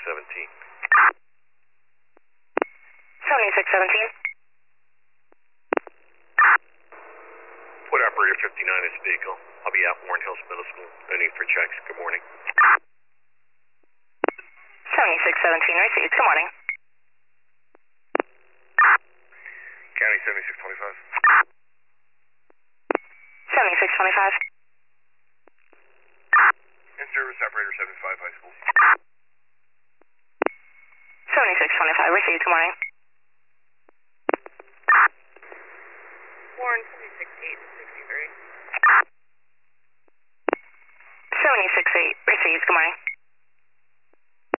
7617. Put operator 59 is vehicle. I'll be at Warren Hills Middle School. No need for checks. Good morning. 7617, received. Good morning. County 7625. 7625. In-service operator 75 High School. 7625, received. Good morning. Warren 76863. 768, received. Good morning.